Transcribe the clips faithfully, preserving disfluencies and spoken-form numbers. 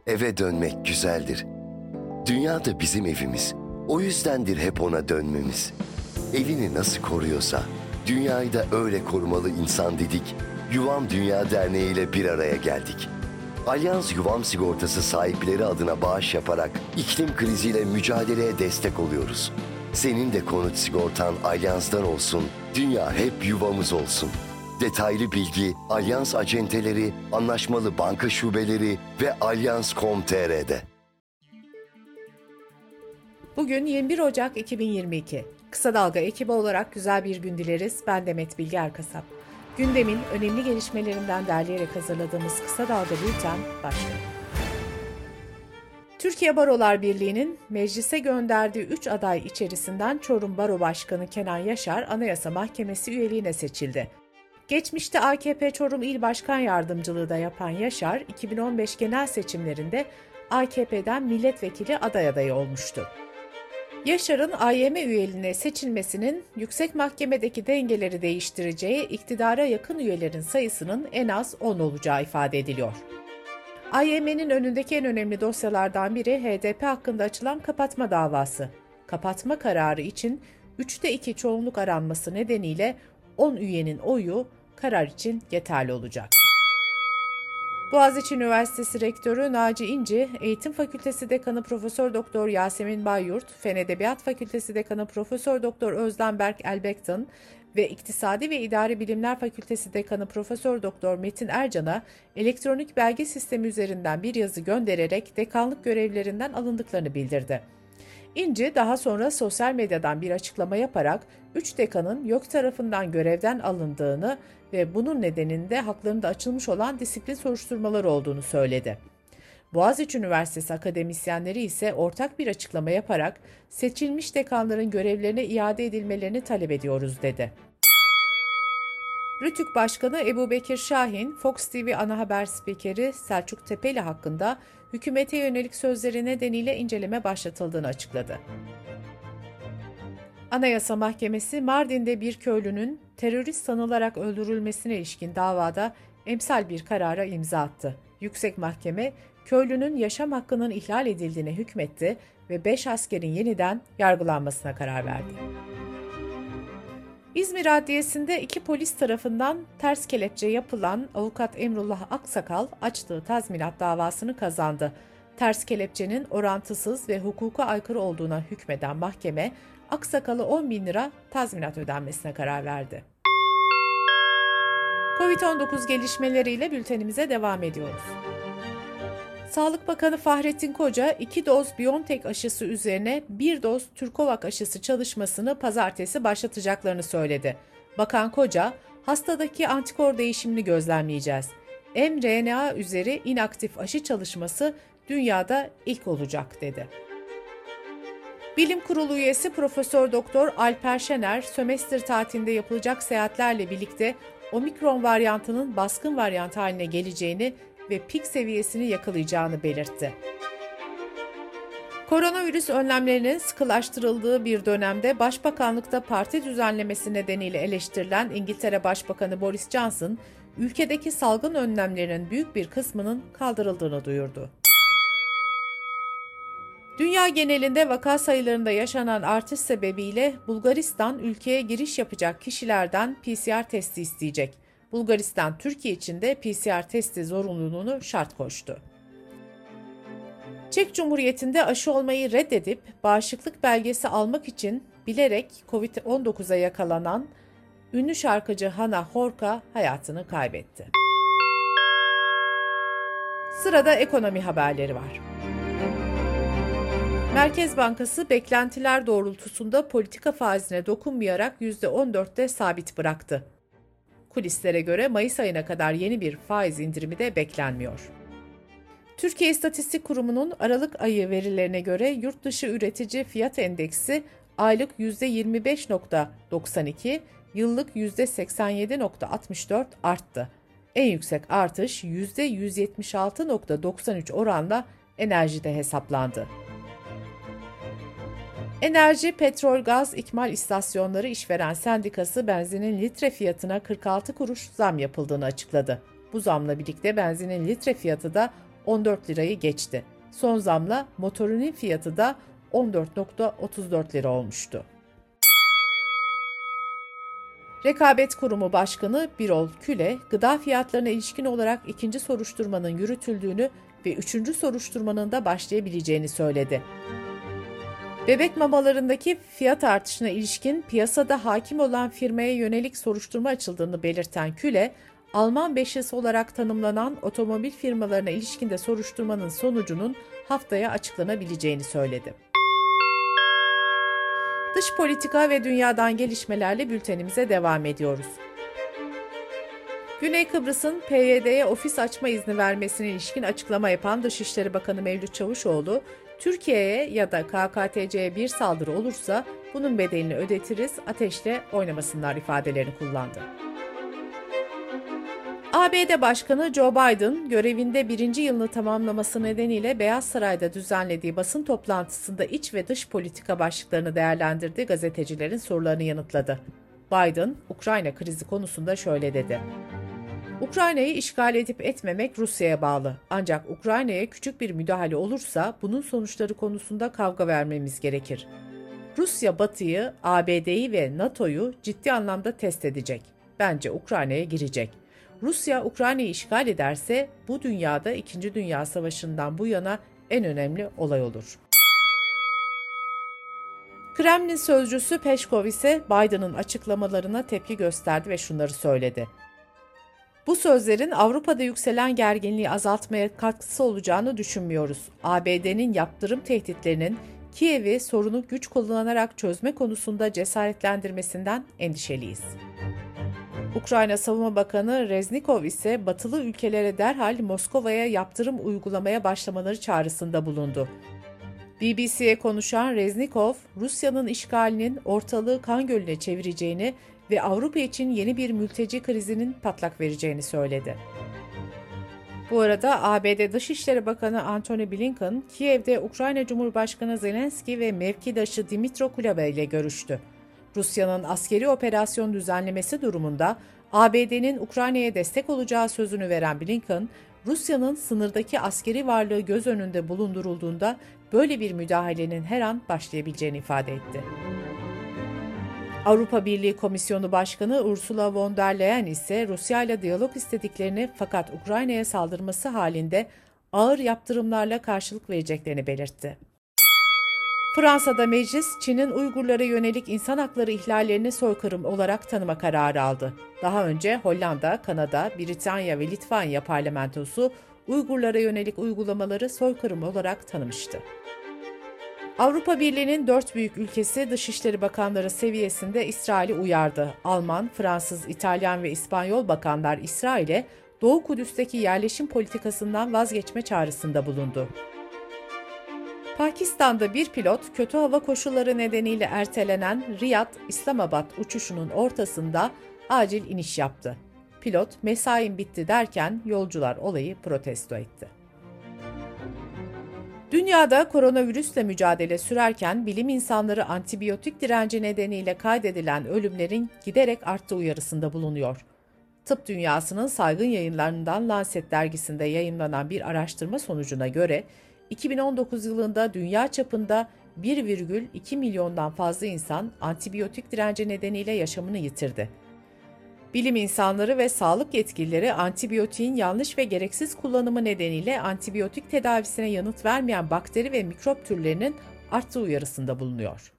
Eve dönmek güzeldir. Dünya da bizim evimiz. O yüzdendir hep ona dönmemiz. Evini nasıl koruyorsa, dünyayı da öyle korumalı insan dedik. Yuvam Dünya Derneği ile bir araya geldik. Alyans Yuvam Sigortası sahipleri adına bağış yaparak iklim kriziyle mücadeleye destek oluyoruz. Senin de konut sigortan Alyans'tan olsun, dünya hep yuvamız olsun. Detaylı bilgi Alyans acenteleri, anlaşmalı banka şubeleri ve alyans nokta com nokta tr'de. Bugün yirmi bir Ocak iki bin yirmi iki. Kısa Dalga ekibi olarak güzel bir gün dileriz. Ben Demet Bilge Erkasap. Gündemin önemli gelişmelerinden derleyerek hazırladığımız Kısa Dalga Bülten başlıyor. Türkiye Barolar Birliği'nin meclise gönderdiği üç aday içerisinden Çorum Baro Başkanı Kenan Yaşar Anayasa Mahkemesi üyeliğine seçildi. Geçmişte A K P Çorum İl Başkan Yardımcılığı da yapan Yaşar, iki bin on beş genel seçimlerinde A K P'den milletvekili aday adayı olmuştu. Yaşar'ın A Y M üyeliğine seçilmesinin yüksek mahkemedeki dengeleri değiştireceği, iktidara yakın üyelerin sayısının en az on olacağı ifade ediliyor. A Y M'nin önündeki en önemli dosyalardan biri H D P hakkında açılan kapatma davası. Kapatma kararı için üçte iki çoğunluk aranması nedeniyle on üyenin oyu karar için yeterli olacak. Boğaziçi Üniversitesi Rektörü Naci İnci, Eğitim Fakültesi Dekanı Profesör Doktor Yasemin Bayyurt, Fen Edebiyat Fakültesi Dekanı Profesör Doktor Özlem Berk Elbektan ve İktisadi ve İdari Bilimler Fakültesi Dekanı Profesör Doktor Metin Ercan'a elektronik belge sistemi üzerinden bir yazı göndererek dekanlık görevlerinden alındıklarını bildirdi. İnci daha sonra sosyal medyadan bir açıklama yaparak üç dekanın YÖK tarafından görevden alındığını ve bunun nedeninde haklarında açılmış olan disiplin soruşturmaları olduğunu söyledi. Boğaziçi Üniversitesi akademisyenleri ise ortak bir açıklama yaparak seçilmiş dekanların görevlerine iade edilmelerini talep ediyoruz dedi. Rütük Başkanı Ebubekir Şahin, Fox T V ana haber spikeri Selçuk Tepeli hakkında hükümete yönelik sözleri nedeniyle inceleme başlatıldığını açıkladı. Anayasa Mahkemesi, Mardin'de bir köylünün terörist sanılarak öldürülmesine ilişkin davada emsal bir karara imza attı. Yüksek Mahkeme, köylünün yaşam hakkının ihlal edildiğine hükmetti ve beş askerin yeniden yargılanmasına karar verdi. İzmir Adliyesi'nde iki polis tarafından ters kelepçe yapılan avukat Emrullah Aksakal açtığı tazminat davasını kazandı. Ters kelepçenin orantısız ve hukuka aykırı olduğuna hükmeden mahkeme, Aksakal'a on bin lira tazminat ödenmesine karar verdi. kovid on dokuz gelişmeleriyle bültenimize devam ediyoruz. Sağlık Bakanı Fahrettin Koca, iki doz BioNTech aşısı üzerine bir doz Türkovak aşısı çalışmasını pazartesi başlatacaklarını söyledi. Bakan Koca, hastadaki antikor değişimini gözlemleyeceğiz. mRNA üzeri inaktif aşı çalışması dünyada ilk olacak dedi. Bilim Kurulu üyesi Profesör Doktor Alper Şener, sömestr tatilinde yapılacak seyahatlerle birlikte omikron varyantının baskın varyant haline geleceğini ve pik seviyesini yakalayacağını belirtti. Koronavirüs önlemlerinin sıkılaştırıldığı bir dönemde Başbakanlıkta parti düzenlemesi nedeniyle eleştirilen İngiltere Başbakanı Boris Johnson, ülkedeki salgın önlemlerinin büyük bir kısmının kaldırıldığını duyurdu. Dünya genelinde vaka sayılarında yaşanan artış sebebiyle Bulgaristan ülkeye giriş yapacak kişilerden P C R testi isteyecek. Bulgaristan, Türkiye için de P C R testi zorunluluğunu şart koştu. Çek Cumhuriyeti'nde aşı olmayı reddedip bağışıklık belgesi almak için bilerek kovid on dokuza yakalanan ünlü şarkıcı Hana Horka hayatını kaybetti. Sırada ekonomi haberleri var. Merkez Bankası beklentiler doğrultusunda politika faizine dokunmayarak yüzde on dörtte sabit bıraktı. Kulislere göre Mayıs ayına kadar yeni bir faiz indirimi de beklenmiyor. Türkiye İstatistik Kurumu'nun Aralık ayı verilerine göre yurt dışı üretici fiyat endeksi aylık yüzde yirmi beş virgül doksan iki, yıllık yüzde seksen yedi virgül altmış dört arttı. En yüksek artış yüzde yüz yetmiş altı virgül doksan üç oranla enerjide hesaplandı. Enerji, Petrol, Gaz, İkmal İstasyonları İşveren Sendikası benzinin litre fiyatına kırk altı kuruş zam yapıldığını açıkladı. Bu zamla birlikte benzinin litre fiyatı da on dört lirayı geçti. Son zamla motorinin fiyatı da on dört virgül otuz dört lira olmuştu. Rekabet Kurumu Başkanı Birol Küle, gıda fiyatlarına ilişkin olarak ikinci soruşturmanın yürütüldüğünü ve üçüncü soruşturmanın da başlayabileceğini söyledi. Bebek mamalarındaki fiyat artışına ilişkin piyasada hakim olan firmaya yönelik soruşturma açıldığını belirten Küle, Alman beşlisi olarak tanımlanan otomobil firmalarına ilişkin de soruşturmanın sonucunun haftaya açıklanabileceğini söyledi. Dış politika ve dünyadan gelişmelerle bültenimize devam ediyoruz. Güney Kıbrıs'ın P Y D'ye ofis açma izni vermesine ilişkin açıklama yapan Dışişleri Bakanı Mevlüt Çavuşoğlu, Türkiye'ye ya da K K T C'ye bir saldırı olursa bunun bedelini ödetiriz, ateşle oynamasınlar ifadelerini kullandı. A B D Başkanı Joe Biden, görevinde birinci yılını tamamlaması nedeniyle Beyaz Saray'da düzenlediği basın toplantısında iç ve dış politika başlıklarını değerlendirdi, gazetecilerin sorularını yanıtladı. Biden, Ukrayna krizi konusunda şöyle dedi. Ukrayna'yı işgal edip etmemek Rusya'ya bağlı. Ancak Ukrayna'ya küçük bir müdahale olursa bunun sonuçları konusunda kavga vermemiz gerekir. Rusya Batı'yı, A B D'yi ve NATO'yu ciddi anlamda test edecek. Bence Ukrayna'ya girecek. Rusya Ukrayna'yı işgal ederse bu dünyada İkinci Dünya Savaşı'ndan bu yana en önemli olay olur. Kremlin sözcüsü Peşkov ise Biden'ın açıklamalarına tepki gösterdi ve şunları söyledi. Bu sözlerin Avrupa'da yükselen gerginliği azaltmaya katkısı olacağını düşünmüyoruz. A B D'nin yaptırım tehditlerinin Kiev'i sorunu güç kullanarak çözme konusunda cesaretlendirmesinden endişeliyiz. Ukrayna Savunma Bakanı Reznikov ise batılı ülkelere derhal Moskova'ya yaptırım uygulamaya başlamaları çağrısında bulundu. B B C'ye konuşan Reznikov, Rusya'nın işgalinin ortalığı kan gölüne çevireceğini ve Avrupa için yeni bir mülteci krizinin patlak vereceğini söyledi. Bu arada A B D Dışişleri Bakanı Antony Blinken, Kiev'de Ukrayna Cumhurbaşkanı Zelenski ve mevkidaşı Dmytro Kuleba ile görüştü. Rusya'nın askeri operasyon düzenlemesi durumunda A B D'nin Ukrayna'ya destek olacağı sözünü veren Blinken, Rusya'nın sınırdaki askeri varlığı göz önünde bulundurulduğunda böyle bir müdahalenin her an başlayabileceğini ifade etti. Avrupa Birliği Komisyonu Başkanı Ursula von der Leyen ise Rusya ile diyalog istediklerini fakat Ukrayna'ya saldırması halinde ağır yaptırımlarla karşılık vereceklerini belirtti. Fransa'da meclis, Çin'in Uygurlara yönelik insan hakları ihlallerini soykırım olarak tanıma kararı aldı. Daha önce Hollanda, Kanada, Britanya ve Litvanya parlamentosu Uygurlara yönelik uygulamaları soykırım olarak tanımıştı. Avrupa Birliği'nin dört büyük ülkesi Dışişleri Bakanları seviyesinde İsrail'i uyardı. Alman, Fransız, İtalyan ve İspanyol bakanlar İsrail'e Doğu Kudüs'teki yerleşim politikasından vazgeçme çağrısında bulundu. Pakistan'da bir pilot kötü hava koşulları nedeniyle ertelenen Riyad-İslamabad uçuşunun ortasında acil iniş yaptı. Pilot mesaim bitti derken yolcular olayı protesto etti. Dünyada koronavirüsle mücadele sürerken bilim insanları antibiyotik direnci nedeniyle kaydedilen ölümlerin giderek arttığı uyarısında bulunuyor. Tıp dünyasının saygın yayınlarından Lancet dergisinde yayımlanan bir araştırma sonucuna göre iki bin on dokuz yılında dünya çapında bir virgül iki milyondan fazla insan antibiyotik direnci nedeniyle yaşamını yitirdi. Bilim insanları ve sağlık yetkilileri antibiyotiğin yanlış ve gereksiz kullanımı nedeniyle antibiyotik tedavisine yanıt vermeyen bakteri ve mikrop türlerinin arttığı uyarısında bulunuyor.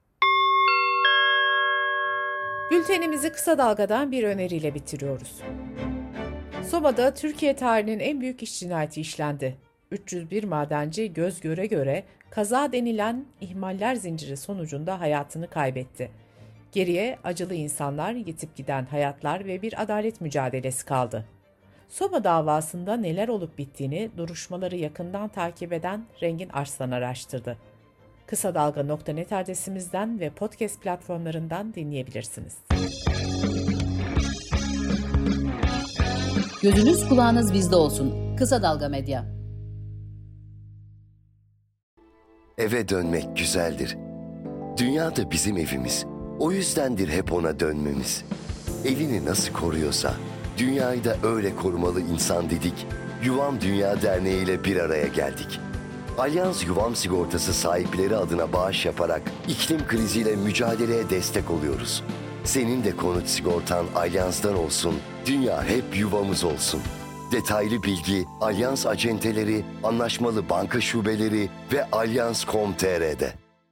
Bültenimizi kısa dalgadan bir öneriyle bitiriyoruz. Soma'da Türkiye tarihinin en büyük iş cinayeti işlendi. üç yüz bir madenci göz göre göre kaza denilen ihmaller zinciri sonucunda hayatını kaybetti. Geriye acılı insanlar, yitip giden hayatlar ve bir adalet mücadelesi kaldı. Soma davasında neler olup bittiğini duruşmaları yakından takip eden Rengin Arslan araştırdı. kısa dalga nokta net adresimizden ve podcast platformlarından dinleyebilirsiniz. Gözünüz kulağınız bizde olsun. Kısa Dalga Medya. Eve dönmek güzeldir. Dünya da bizim evimiz. O yüzdendir hep ona dönmemiz. Evini nasıl koruyorsa, dünyayı da öyle korumalı insan dedik. Yuvam Dünya Derneği ile bir araya geldik. Alyans Yuvam Sigortası sahipleri adına bağış yaparak iklim kriziyle mücadeleye destek oluyoruz. Senin de konut sigortan Alyans'tan olsun, dünya hep yuvamız olsun. Detaylı bilgi Alyans acenteleri, anlaşmalı banka şubeleri ve alyans nokta com nokta tr'de.